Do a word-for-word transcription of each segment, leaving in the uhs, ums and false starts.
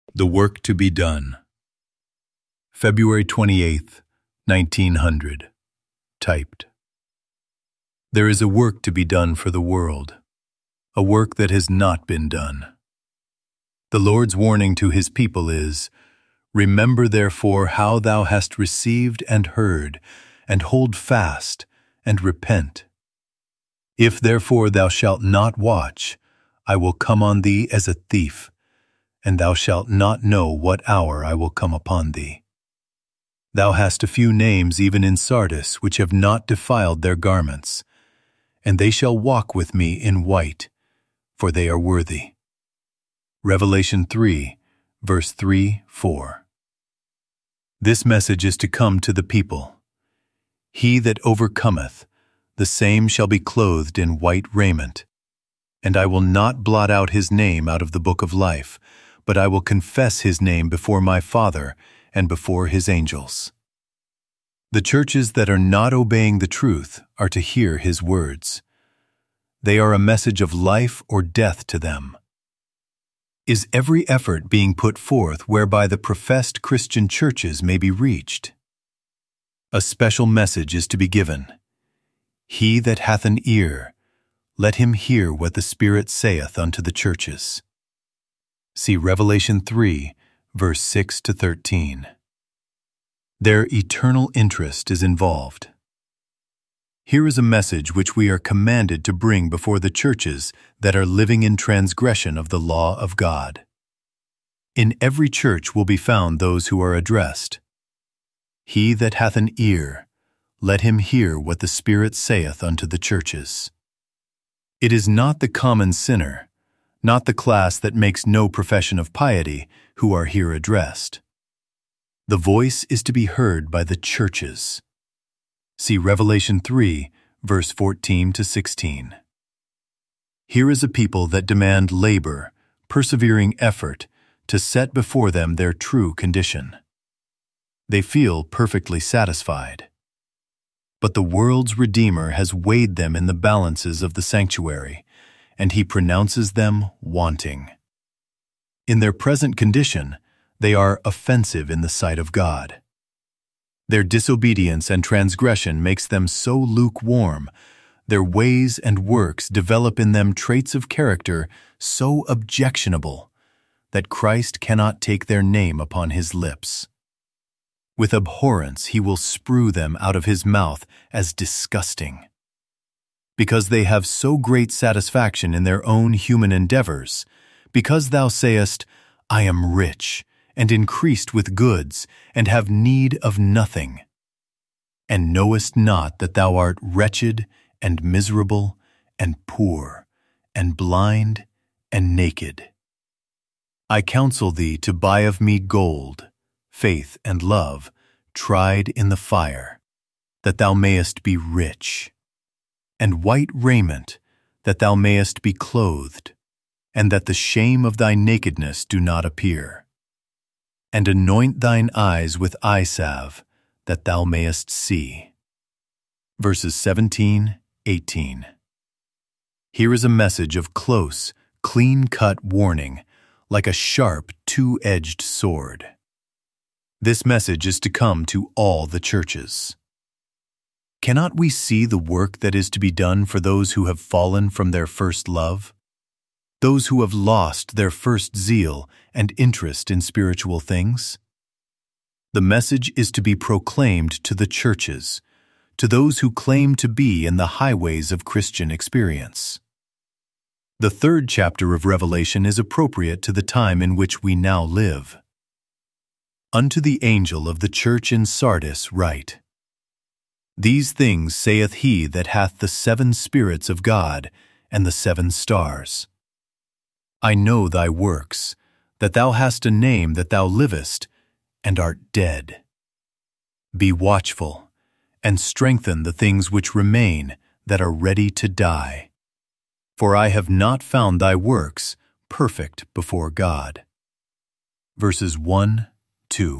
The Work to be Done. February twenty-eighth, nineteen hundred. Typed. There is a work to be done for the world, a work that has not been done. The Lord's warning to his people is, "Remember therefore how thou hast received and heard, and hold fast, and repent. If therefore thou shalt not watch, I will come on thee as a thief, and thou shalt not know what hour I will come upon thee. Thou hast a few names even in Sardis which have not defiled their garments, and they shall walk with me in white, for they are worthy." Revelation three, verse three, four. This message is to come to the people. "He that overcometh, the same shall be clothed in white raiment, and I will not blot out his name out of the book of life, but I will confess his name before my Father and before his angels." The churches that are not obeying the truth are to hear his words. They are a message of life or death to them. Is every effort being put forth whereby the professed Christian churches may be reached? A special message is to be given. "He that hath an ear, let him hear what the Spirit saith unto the churches." See Revelation three, verse six to thirteen. Their eternal interest is involved. Here is a message which we are commanded to bring before the churches that are living in transgression of the law of God. In every church will be found those who are addressed. "He that hath an ear, let him hear what the Spirit saith unto the churches." It is not the common sinner, not the class that makes no profession of piety, who are here addressed. The voice is to be heard by the churches. See Revelation three, verse fourteen to sixteen. Here is a people that demand labor, persevering effort, to set before them their true condition. They feel perfectly satisfied. But the world's Redeemer has weighed them in the balances of the sanctuary, and he pronounces them wanting. In their present condition, they are offensive in the sight of God. Their disobedience and transgression makes them so lukewarm, their ways and works develop in them traits of character so objectionable, that Christ cannot take their name upon his lips. With abhorrence he will sprue them out of his mouth as disgusting. Because they have so great satisfaction in their own human endeavors, because thou sayest, "I am rich, and increased with goods, and have need of nothing," and knowest not that thou art wretched, and miserable, and poor, and blind, and naked. I counsel thee to buy of me gold, faith and love, tried in the fire, that thou mayest be rich, and white raiment, that thou mayest be clothed, and that the shame of thy nakedness do not appear. And anoint thine eyes with eye salve, that thou mayest see. Verses seventeen, eighteen. Here is a message of close, clean-cut warning, like a sharp, two-edged sword. This message is to come to all the churches. Cannot we see the work that is to be done for those who have fallen from their first love? Those who have lost their first zeal and interest in spiritual things? The message is to be proclaimed to the churches, to those who claim to be in the highways of Christian experience. The third chapter of Revelation is appropriate to the time in which we now live. "Unto the angel of the church in Sardis write, These things saith he that hath the seven spirits of God and the seven stars. I know thy works, that thou hast a name that thou livest, and art dead. Be watchful, and strengthen the things which remain that are ready to die. For I have not found thy works perfect before God." Verses one, two.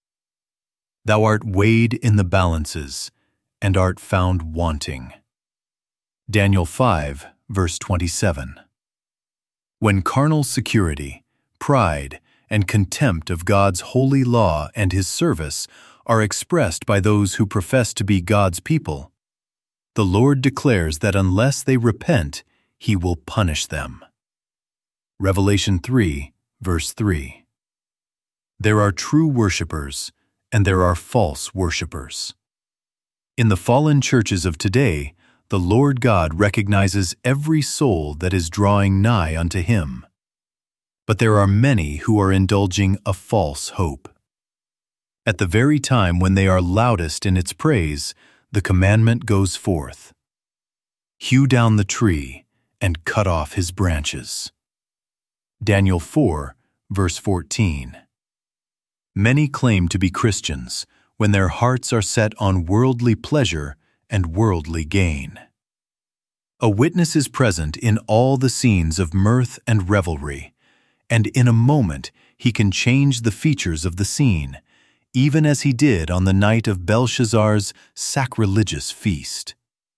Thou art weighed in the balances, and art found wanting. Daniel five, verse twenty-seven. When carnal security, pride, and contempt of God's holy law and His service are expressed by those who profess to be God's people, the Lord declares that unless they repent, He will punish them. Revelation three, verse three. There are true worshipers, and there are false worshipers. In the fallen churches of today, the Lord God recognizes every soul that is drawing nigh unto Him. But there are many who are indulging a false hope. At the very time when they are loudest in its praise, the commandment goes forth: hew down the tree and cut off his branches. Daniel four, verse fourteen. Many claim to be Christians when their hearts are set on worldly pleasure and worldly gain. A witness is present in all the scenes of mirth and revelry, and in a moment he can change the features of the scene, even as he did on the night of Belshazzar's sacrilegious feast.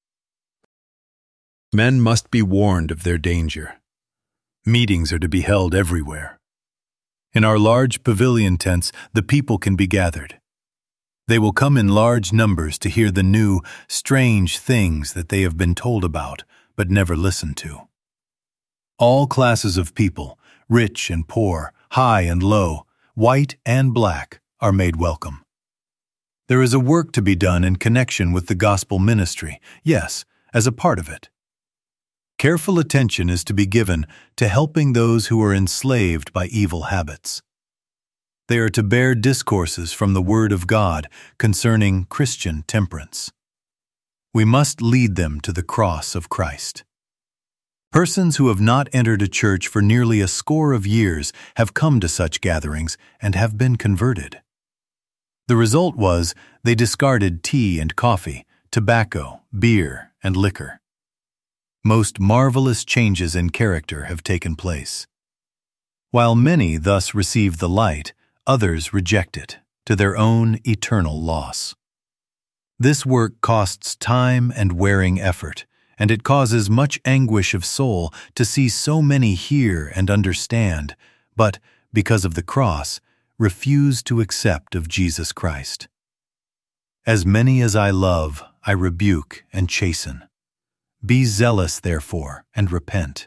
Men must be warned of their danger. Meetings are to be held everywhere. In our large pavilion tents, the people can be gathered. They will come in large numbers to hear the new, strange things that they have been told about, but never listened to. All classes of people, rich and poor, high and low, white and black, are made welcome. There is a work to be done in connection with the gospel ministry, yes, as a part of it. Careful attention is to be given to helping those who are enslaved by evil habits. They are to bear discourses from the Word of God concerning Christian temperance. We must lead them to the cross of Christ. Persons who have not entered a church for nearly a score of years have come to such gatherings and have been converted. The result was they discarded tea and coffee, tobacco, beer, and liquor. Most marvelous changes in character have taken place. While many thus receive the light, others reject it, to their own eternal loss. This work costs time and wearing effort, and it causes much anguish of soul to see so many hear and understand, but, because of the cross, refuse to accept of Jesus Christ. As many as I love, I rebuke and chasten. Be zealous, therefore, and repent.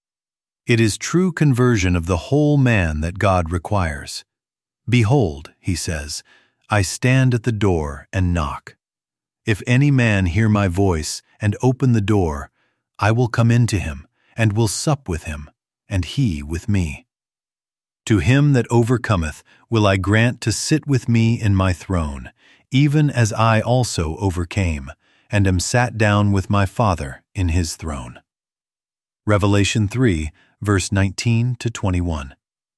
It is true conversion of the whole man that God requires. Behold, he says, I stand at the door and knock. If any man hear my voice and open the door, I will come into him, and will sup with him, and he with me. To him that overcometh will I grant to sit with me in my throne, even as I also overcame, and am sat down with my Father in his throne. Revelation three, verse nineteen to twenty-one.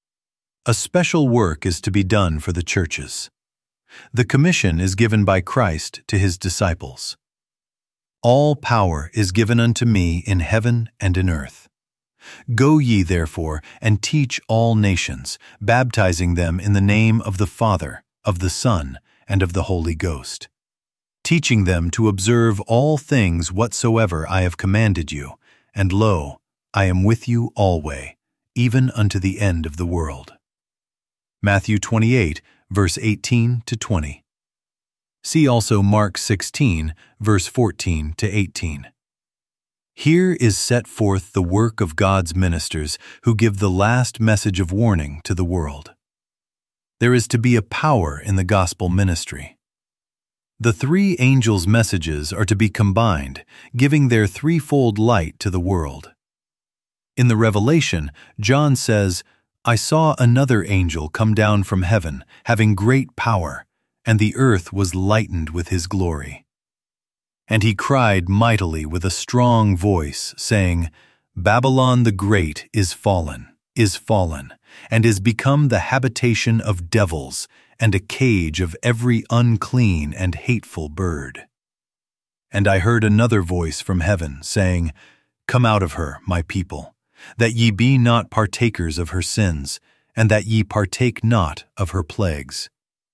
A special work is to be done for the churches. The commission is given by Christ to his disciples. All power is given unto me in heaven and in earth. Go ye therefore and teach all nations, baptizing them in the name of the Father, of the Son, and of the Holy Ghost, teaching them to observe all things whatsoever I have commanded you, and lo, I am with you alway, even unto the end of the world. Matthew twenty-eight, verse eighteen to twenty. See also Mark sixteen, verse fourteen to eighteen. Here is set forth the work of God's ministers who give the last message of warning to the world. There is to be a power in the gospel ministry. The three angels' messages are to be combined, giving their threefold light to the world. In the Revelation, John says, I saw another angel come down from heaven, having great power, and the earth was lightened with his glory. And he cried mightily with a strong voice, saying, Babylon the Great is fallen, is fallen, and is become the habitation of devils, and a cage of every unclean and hateful bird. And I heard another voice from heaven, saying, Come out of her, my people, that ye be not partakers of her sins, and that ye partake not of her plagues.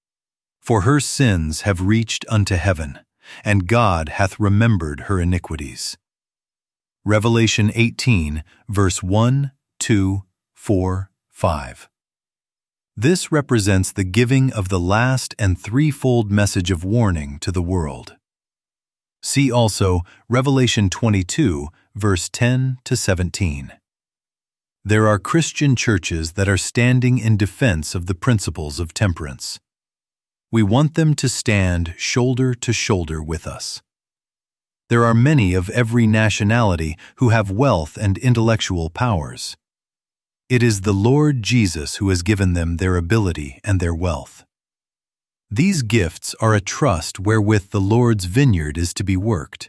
For her sins have reached unto heaven, and God hath remembered her iniquities. Revelation eighteen, verse one, two, four, five. This represents the giving of the last and threefold message of warning to the world. See also Revelation twenty-two, verse ten to seventeen. There are Christian churches that are standing in defense of the principles of temperance. We want them to stand shoulder to shoulder with us. There are many of every nationality who have wealth and intellectual powers. It is the Lord Jesus who has given them their ability and their wealth. These gifts are a trust wherewith the Lord's vineyard is to be worked.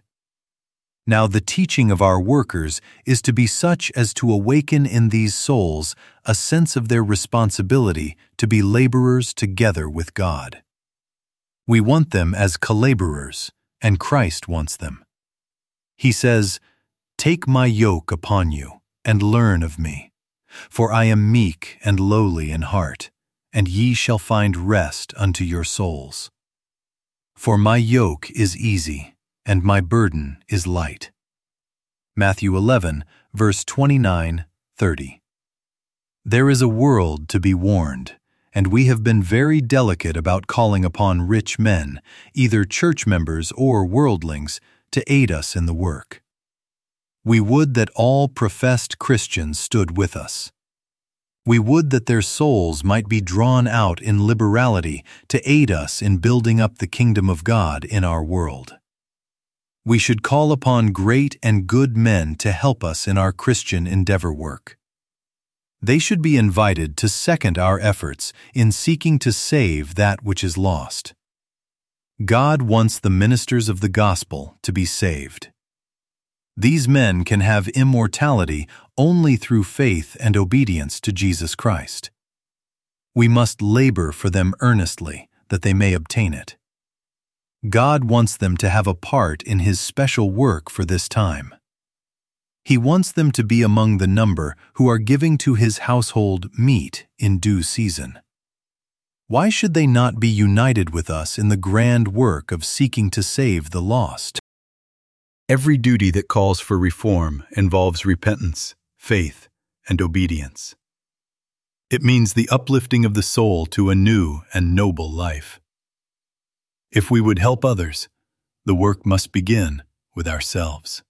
Now the teaching of our workers is to be such as to awaken in these souls a sense of their responsibility to be laborers together with God. We want them as co-laborers, and Christ wants them. He says, "Take my yoke upon you, and learn of me, for I am meek and lowly in heart, and ye shall find rest unto your souls. For my yoke is easy, and my burden is light." Matthew eleven, verse twenty-nine, thirty. There is a world to be warned, and we have been very delicate about calling upon rich men, either church members or worldlings, to aid us in the work. We would that all professed Christians stood with us. We would that their souls might be drawn out in liberality to aid us in building up the kingdom of God in our world. We should call upon great and good men to help us in our Christian endeavor work. They should be invited to second our efforts in seeking to save that which is lost. God wants the ministers of the gospel to be saved. These men can have immortality only through faith and obedience to Jesus Christ. We must labor for them earnestly, that they may obtain it. God wants them to have a part in His special work for this time. He wants them to be among the number who are giving to His household meat in due season. Why should they not be united with us in the grand work of seeking to save the lost? Every duty that calls for reform involves repentance, faith, and obedience. It means the uplifting of the soul to a new and noble life. If we would help others, the work must begin with ourselves.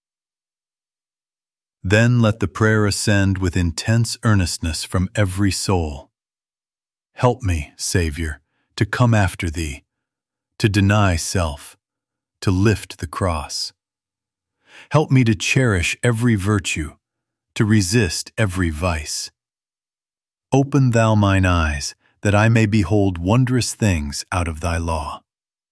Then let the prayer ascend with intense earnestness from every soul. Help me, Savior, to come after Thee, to deny self, to lift the cross. Help me to cherish every virtue, to resist every vice. Open Thou mine eyes, that I may behold wondrous things out of Thy law.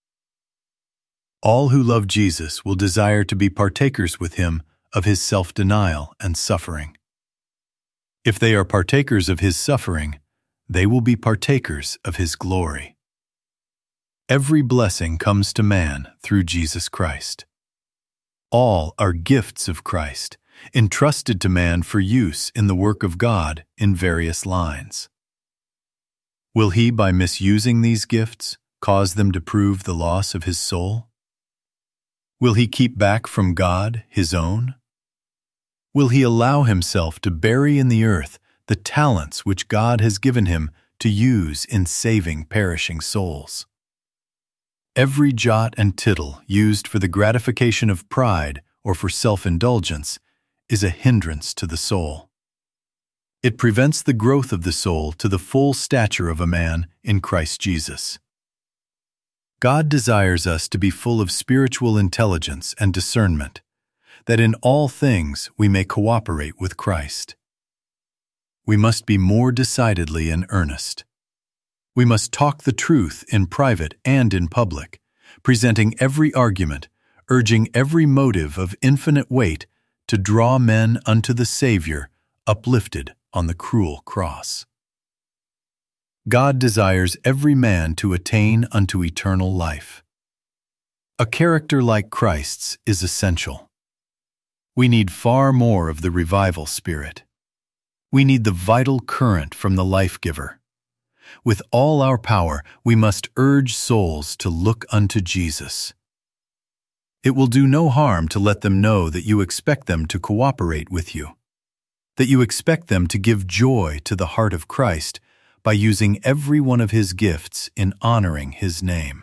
All who love Jesus will desire to be partakers with Him of His self-denial and suffering. If they are partakers of His suffering, they will be partakers of His glory. Every blessing comes to man through Jesus Christ. All are gifts of Christ, entrusted to man for use in the work of God in various lines. Will he, by misusing these gifts, cause them to prove the loss of his soul? Will he keep back from God his own? Will he allow himself to bury in the earth the talents which God has given him to use in saving perishing souls? Every jot and tittle used for the gratification of pride or for self-indulgence is a hindrance to the soul. It prevents the growth of the soul to the full stature of a man in Christ Jesus. God desires us to be full of spiritual intelligence and discernment, that in all things we may cooperate with Christ. We must be more decidedly in earnest. We must talk the truth in private and in public, presenting every argument, urging every motive of infinite weight to draw men unto the Savior uplifted on the cruel cross. God desires every man to attain unto eternal life. A character like Christ's is essential. We need far more of the revival spirit. We need the vital current from the life-giver. With all our power, we must urge souls to look unto Jesus. It will do no harm to let them know that you expect them to cooperate with you, that you expect them to give joy to the heart of Christ by using every one of His gifts in honoring His name.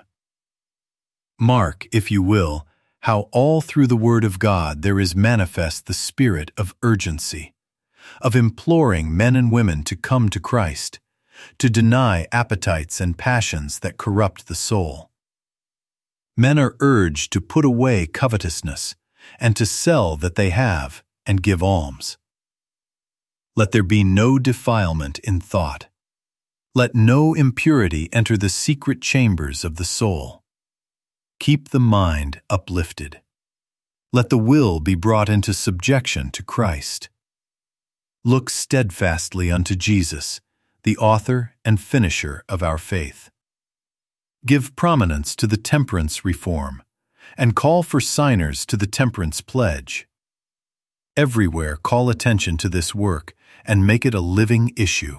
Mark, if you will, how all through the Word of God there is manifest the spirit of urgency, of imploring men and women to come to Christ, to deny appetites and passions that corrupt the soul. Men are urged to put away covetousness and to sell that they have and give alms. Let there be no defilement in thought. Let no impurity enter the secret chambers of the soul. Keep the mind uplifted. Let the will be brought into subjection to Christ. Look steadfastly unto Jesus, the author and finisher of our faith. Give prominence to the temperance reform, and call for signers to the temperance pledge. Everywhere call attention to this work and make it a living issue.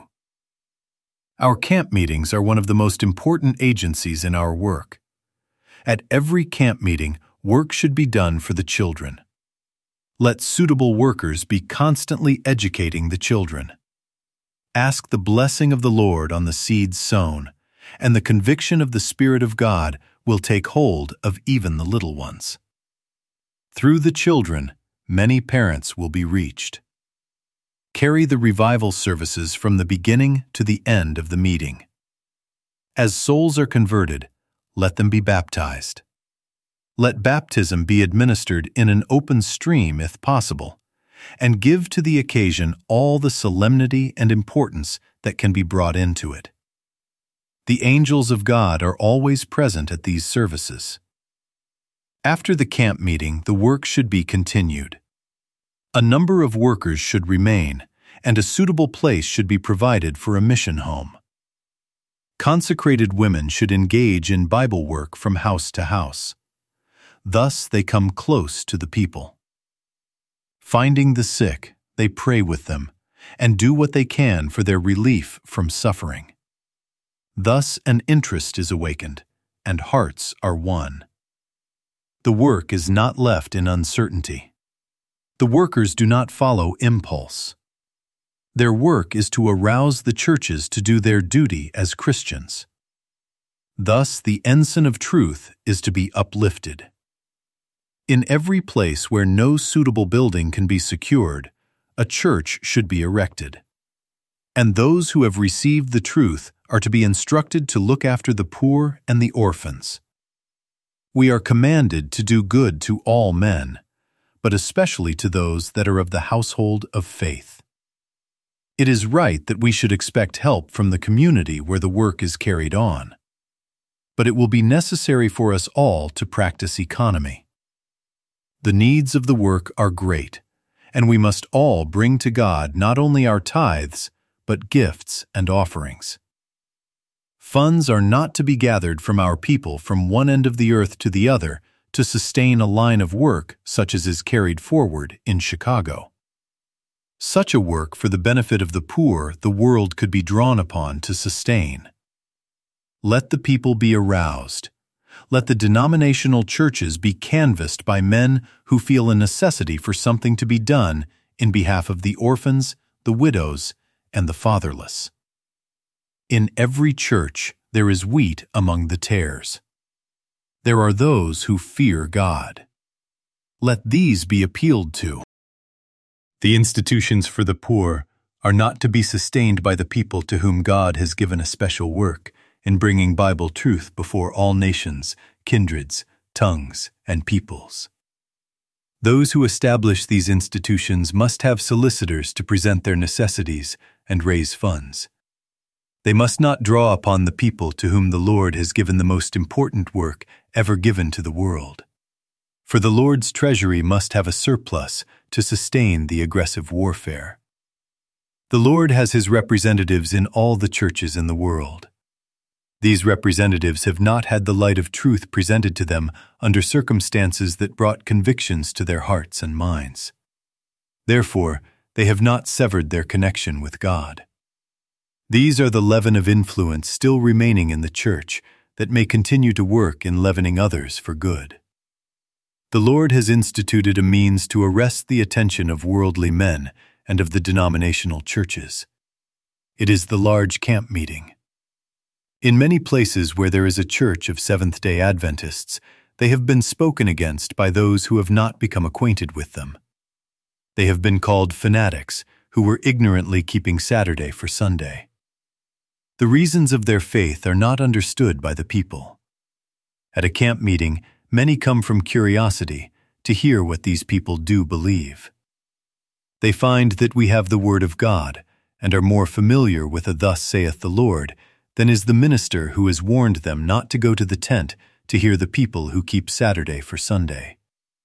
Our camp meetings are one of the most important agencies in our work. At every camp meeting, work should be done for the children. Let suitable workers be constantly educating the children. Ask the blessing of the Lord on the seeds sown, and the conviction of the Spirit of God will take hold of even the little ones. Through the children, many parents will be reached. Carry the revival services from the beginning to the end of the meeting. As souls are converted, let them be baptized. Let baptism be administered in an open stream if possible, and give to the occasion all the solemnity and importance that can be brought into it. The angels of God are always present at these services. After the camp meeting, the work should be continued. A number of workers should remain, and a suitable place should be provided for a mission home. Consecrated women should engage in Bible work from house to house. Thus they come close to the people. Finding the sick, they pray with them, and do what they can for their relief from suffering. Thus an interest is awakened, and hearts are won. The work is not left in uncertainty. The workers do not follow impulse. Their work is to arouse the churches to do their duty as Christians. Thus the ensign of truth is to be uplifted. In every place where no suitable building can be secured, a church should be erected. And those who have received the truth are to be instructed to look after the poor and the orphans. We are commanded to do good to all men, but especially to those that are of the household of faith. It is right that we should expect help from the community where the work is carried on. But it will be necessary for us all to practice economy. The needs of the work are great, and we must all bring to God not only our tithes, but gifts and offerings. Funds are not to be gathered from our people from one end of the earth to the other to sustain a line of work such as is carried forward in Chicago. Such a work for the benefit of the poor the world could be drawn upon to sustain. Let the people be aroused. Let the denominational churches be canvassed by men who feel a necessity for something to be done in behalf of the orphans, the widows, and the fatherless. In every church there is wheat among the tares. There are those who fear God. Let these be appealed to. The institutions for the poor are not to be sustained by the people to whom God has given a special work in bringing Bible truth before all nations, kindreds, tongues, and peoples. Those who establish these institutions must have solicitors to present their necessities and raise funds. They must not draw upon the people to whom the Lord has given the most important work ever given to the world. For the Lord's treasury must have a surplus to sustain the aggressive warfare. The Lord has His representatives in all the churches in the world. These representatives have not had the light of truth presented to them under circumstances that brought convictions to their hearts and minds. Therefore, they have not severed their connection with God. These are the leaven of influence still remaining in the church that may continue to work in leavening others for good. The Lord has instituted a means to arrest the attention of worldly men and of the denominational churches. It is the large camp meeting. In many places where there is a church of Seventh-day Adventists, they have been spoken against by those who have not become acquainted with them. They have been called fanatics who were ignorantly keeping Saturday for Sunday. The reasons of their faith are not understood by the people. At a camp meeting, many come from curiosity to hear what these people do believe. They find that we have the Word of God and are more familiar with a "Thus saith the Lord" than is the minister who has warned them not to go to the tent to hear the people who keep Saturday for Sunday.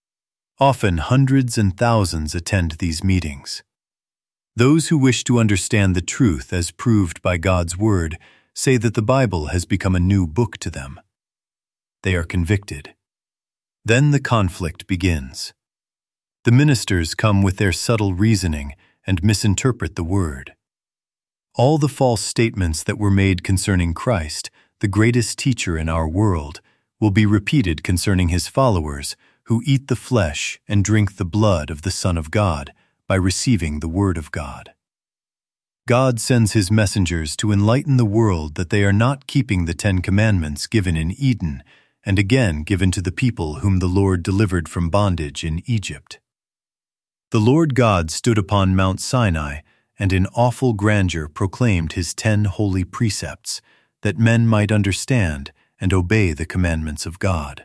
Often hundreds and thousands attend these meetings. Those who wish to understand the truth as proved by God's Word say that the Bible has become a new book to them. They are convicted. Then the conflict begins. The ministers come with their subtle reasoning and misinterpret the Word. All the false statements that were made concerning Christ, the greatest teacher in our world, will be repeated concerning his followers who eat the flesh and drink the blood of the Son of God by receiving the Word of God. God sends his messengers to enlighten the world that they are not keeping the Ten Commandments given in Eden and again given to the people whom the Lord delivered from bondage in Egypt. The Lord God stood upon Mount Sinai and in awful grandeur proclaimed his ten holy precepts, that men might understand and obey the commandments of God.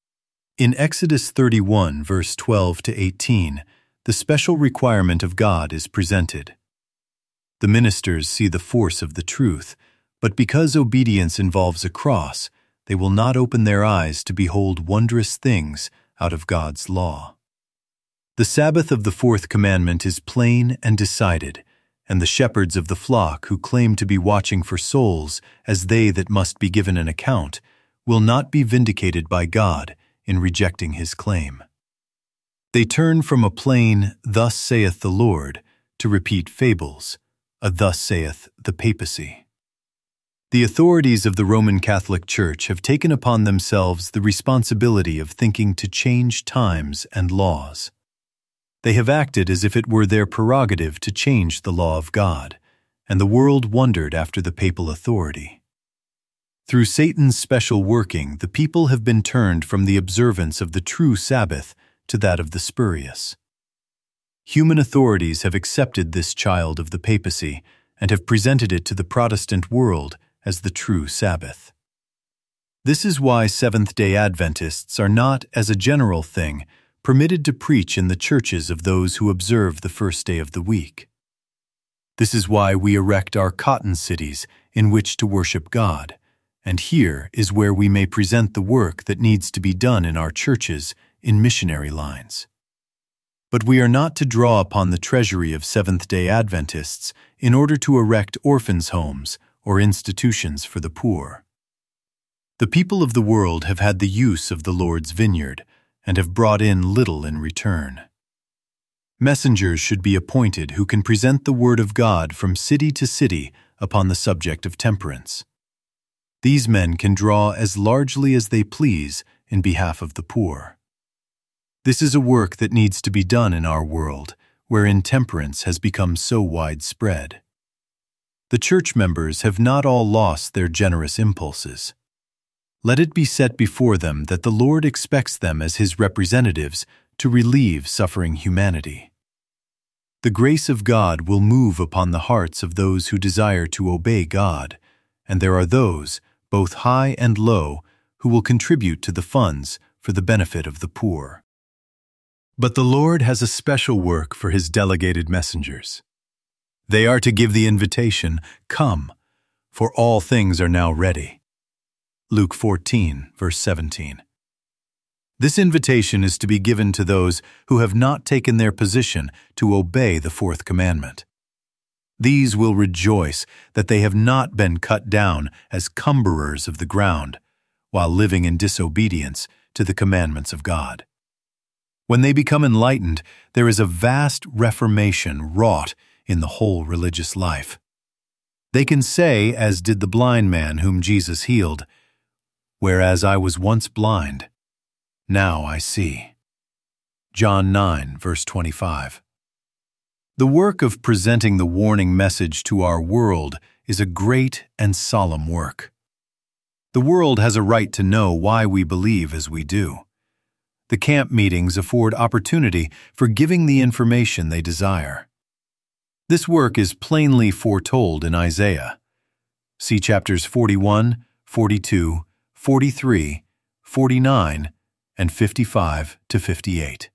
In Exodus thirty-one, verse twelve to eighteen, the special requirement of God is presented. The ministers see the force of the truth, but because obedience involves a cross, they will not open their eyes to behold wondrous things out of God's law. The Sabbath of the fourth commandment is plain and decided, and the shepherds of the flock who claim to be watching for souls as they that must be given an account will not be vindicated by God in rejecting his claim. They turn from a plain "Thus saith the Lord" to repeat fables, a "Thus saith the papacy." The authorities of the Roman Catholic Church have taken upon themselves the responsibility of thinking to change times and laws. They have acted as if it were their prerogative to change the law of God, and the world wondered after the papal authority. Through Satan's special working, the people have been turned from the observance of the true Sabbath to that of the spurious. Human authorities have accepted this child of the papacy and have presented it to the Protestant world as the true Sabbath. This is why Seventh-day Adventists are not, as a general thing, permitted to preach in the churches of those who observe the first day of the week. This is why we erect our cotton cities in which to worship God, and here is where we may present the work that needs to be done in our churches in missionary lines. But we are not to draw upon the treasury of Seventh-day Adventists in order to erect orphans' homes or institutions for the poor. The people of the world have had the use of the Lord's vineyard and have brought in little in return. Messengers should be appointed who can present the Word of God from city to city upon the subject of temperance. These men can draw as largely as they please in behalf of the poor. This is a work that needs to be done in our world, where intemperance has become so widespread. The church members have not all lost their generous impulses. Let it be set before them that the Lord expects them as his representatives to relieve suffering humanity. The grace of God will move upon the hearts of those who desire to obey God, and there are those, both high and low, who will contribute to the funds for the benefit of the poor. But the Lord has a special work for his delegated messengers. They are to give the invitation, "Come, for all things are now ready." Luke fourteen, verse seventeen. This invitation is to be given to those who have not taken their position to obey the fourth commandment. These will rejoice that they have not been cut down as cumberers of the ground, while living in disobedience to the commandments of God. When they become enlightened, there is a vast reformation wrought in the whole religious life. They can say, as did the blind man whom Jesus healed, "Whereas I was once blind, now I see." John nine, verse twenty-five. The work of presenting the warning message to our world is a great and solemn work. The world has a right to know why we believe as we do. The camp meetings afford opportunity for giving the information they desire. This work is plainly foretold in Isaiah. See chapters forty-one, forty-two, forty-three, forty-nine, and fifty-five to fifty-eight.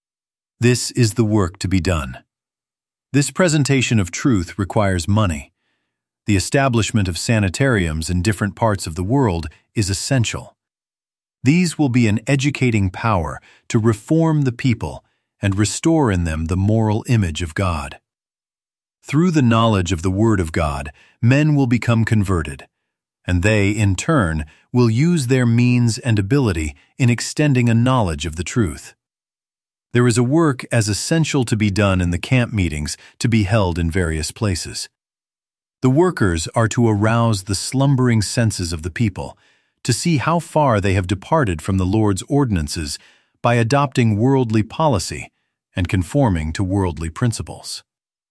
This is the work to be done. This presentation of truth requires money. The establishment of sanitariums in different parts of the world is essential. These will be an educating power to reform the people and restore in them the moral image of God. Through the knowledge of the Word of God, men will become converted, and they, in turn, will use their means and ability in extending a knowledge of the truth. There is a work as essential to be done in the camp meetings to be held in various places. The workers are to arouse the slumbering senses of the people, to see how far they have departed from the Lord's ordinances by adopting worldly policy and conforming to worldly principles.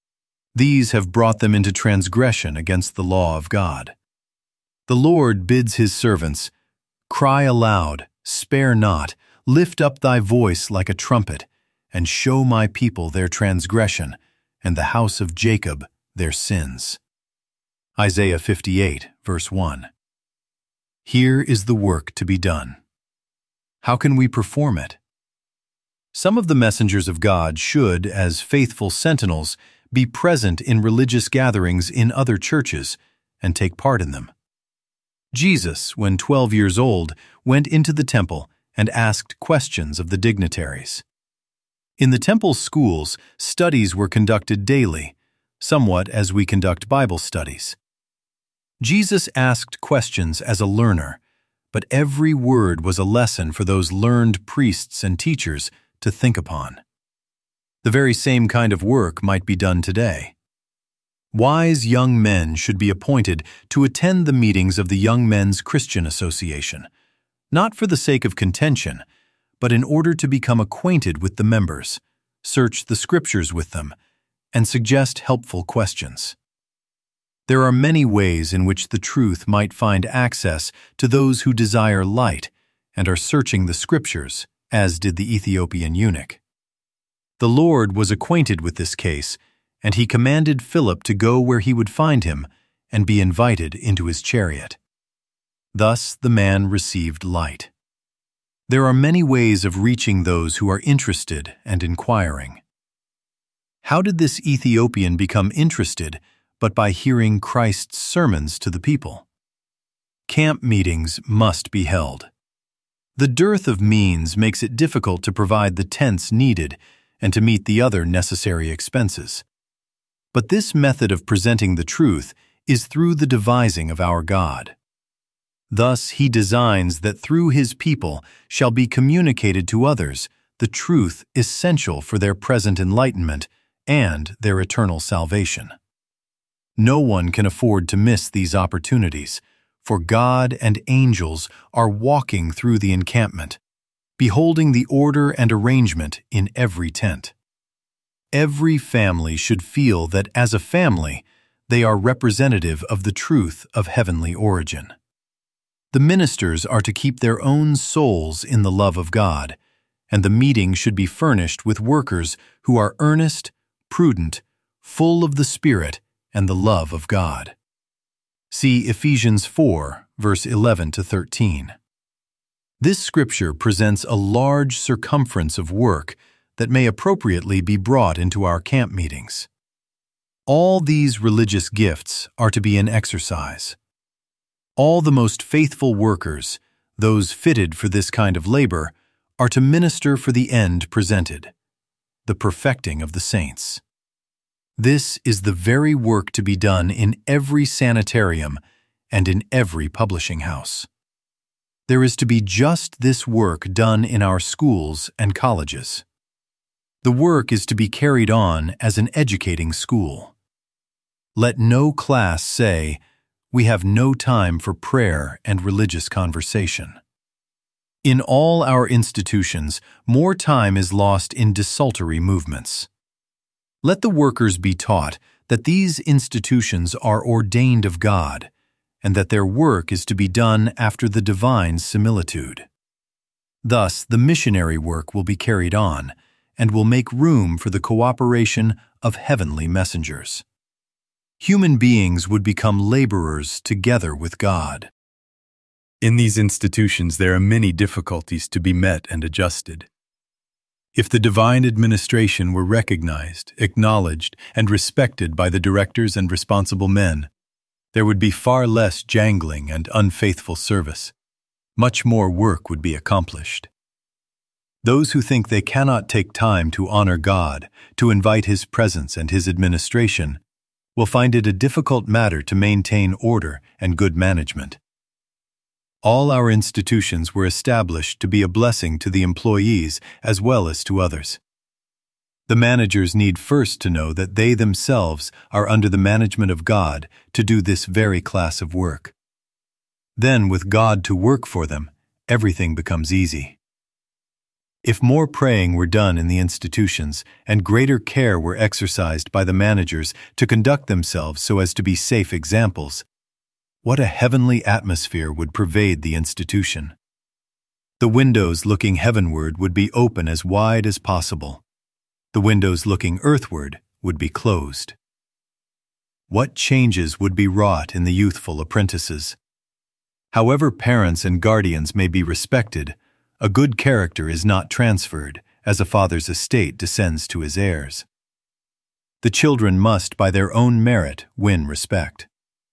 These have brought them into transgression against the law of God. The Lord bids his servants, "Cry aloud, spare not, lift up thy voice like a trumpet, and show my people their transgression, and the house of Jacob their sins." Isaiah fifty-eight, verse one. Here is the work to be done. How can we perform it? Some of the messengers of God should, as faithful sentinels, be present in religious gatherings in other churches and take part in them. Jesus, when twelve years old, went into the temple and asked questions of the dignitaries. In the temple schools, studies were conducted daily, somewhat as we conduct Bible studies. Jesus asked questions as a learner, but every word was a lesson for those learned priests and teachers to think upon. The very same kind of work might be done today. Wise young men should be appointed to attend the meetings of the Young Men's Christian Association, not for the sake of contention, but in order to become acquainted with the members, search the scriptures with them, and suggest helpful questions. There are many ways in which the truth might find access to those who desire light and are searching the scriptures, as did the Ethiopian eunuch. The Lord was acquainted with this case, and he commanded Philip to go where he would find him and be invited into his chariot. Thus the man received light. There are many ways of reaching those who are interested and inquiring. How did this Ethiopian become interested but by hearing Christ's sermons to the people? Camp meetings must be held. The dearth of means makes it difficult to provide the tents needed and to meet the other necessary expenses. But this method of presenting the truth is through the devising of our God. Thus he designs that through his people shall be communicated to others the truth essential for their present enlightenment and their eternal salvation. No one can afford to miss these opportunities, for God and angels are walking through the encampment, beholding the order and arrangement in every tent. Every family should feel that as a family, they are representative of the truth of heavenly origin. The ministers are to keep their own souls in the love of God, and the meeting should be furnished with workers who are earnest, prudent, full of the Spirit and the love of God. See Ephesians four, verse eleven to thirteen. This scripture presents a large circumference of work that may appropriately be brought into our camp meetings. All these religious gifts are to be in exercise. All the most faithful workers, those fitted for this kind of labor, are to minister for the end presented, the perfecting of the saints. This is the very work to be done in every sanitarium and in every publishing house. There is to be just this work done in our schools and colleges. The work is to be carried on as an educating school. Let no class say, "We have no time for prayer and religious conversation." In all our institutions, more time is lost in desultory movements. Let the workers be taught that these institutions are ordained of God, and that their work is to be done after the divine similitude. Thus, the missionary work will be carried on, and will make room for the cooperation of heavenly messengers. Human beings would become laborers together with God. In these institutions, there are many difficulties to be met and adjusted. If the divine administration were recognized, acknowledged, and respected by the directors and responsible men, there would be far less jangling and unfaithful service. Much more work would be accomplished. Those who think they cannot take time to honor God, to invite His presence and His administration, will find it a difficult matter to maintain order and good management. All our institutions were established to be a blessing to the employees as well as to others. The managers need first to know that they themselves are under the management of God to do this very class of work. Then, with God to work for them, everything becomes easy. If more praying were done in the institutions and greater care were exercised by the managers to conduct themselves so as to be safe examples, what a heavenly atmosphere would pervade the institution. The windows looking heavenward would be open as wide as possible. The windows looking earthward would be closed. What changes would be wrought in the youthful apprentices? However parents and guardians may be respected, a good character is not transferred, as a father's estate descends to his heirs. The children must, by their own merit, win respect.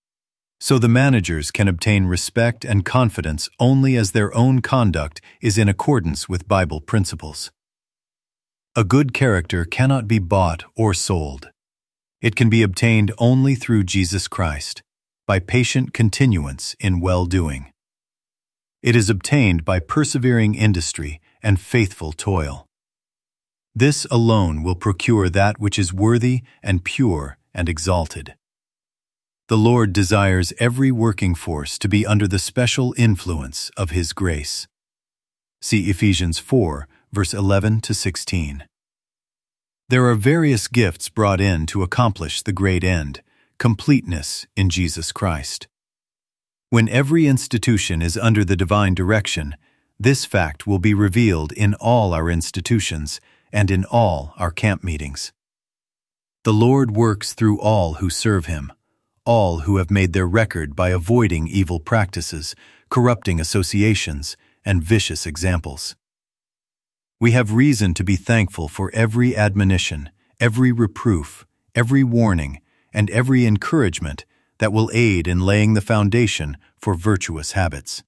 So the managers can obtain respect and confidence only as their own conduct is in accordance with Bible principles. A good character cannot be bought or sold. It can be obtained only through Jesus Christ, by patient continuance in well-doing. It is obtained by persevering industry and faithful toil. This alone will procure that which is worthy and pure and exalted. The Lord desires every working force to be under the special influence of His grace. See Ephesians four, verse eleven to sixteen. There are various gifts brought in to accomplish the great end, completeness in Jesus Christ. When every institution is under the divine direction, this fact will be revealed in all our institutions and in all our camp meetings. The Lord works through all who serve Him, all who have made their record by avoiding evil practices, corrupting associations, and vicious examples. We have reason to be thankful for every admonition, every reproof, every warning, and every encouragement that will aid in laying the foundation for virtuous habits.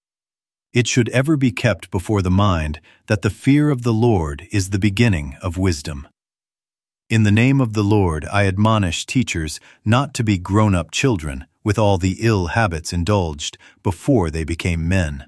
It should ever be kept before the mind that the fear of the Lord is the beginning of wisdom. In the name of the Lord, I admonish teachers not to be grown-up children with all the ill habits indulged before they became men.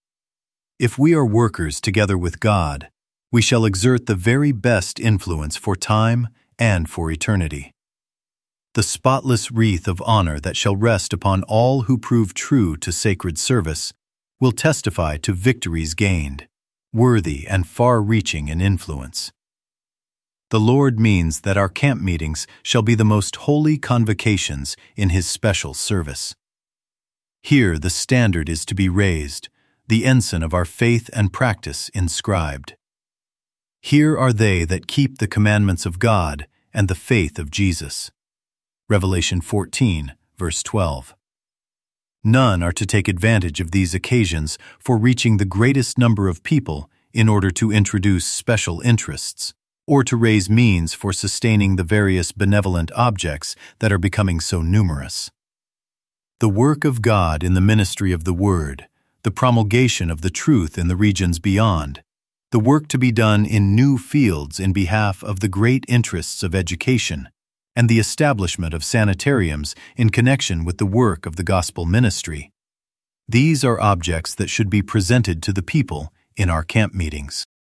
If we are workers together with God, we shall exert the very best influence for time and for eternity. The spotless wreath of honor that shall rest upon all who prove true to sacred service will testify to victories gained, worthy and far-reaching in influence. The Lord means that our camp meetings shall be the most holy convocations in His special service. Here the standard is to be raised, the ensign of our faith and practice inscribed. Here are they that keep the commandments of God and the faith of Jesus. Revelation fourteen, verse twelve. None are to take advantage of these occasions for reaching the greatest number of people in order to introduce special interests, or to raise means for sustaining the various benevolent objects that are becoming so numerous. The work of God in the ministry of the Word, the promulgation of the truth in the regions beyond, the work to be done in new fields in behalf of the great interests of education, and the establishment of sanitariums in connection with the work of the gospel ministry. These are objects that should be presented to the people in our camp meetings.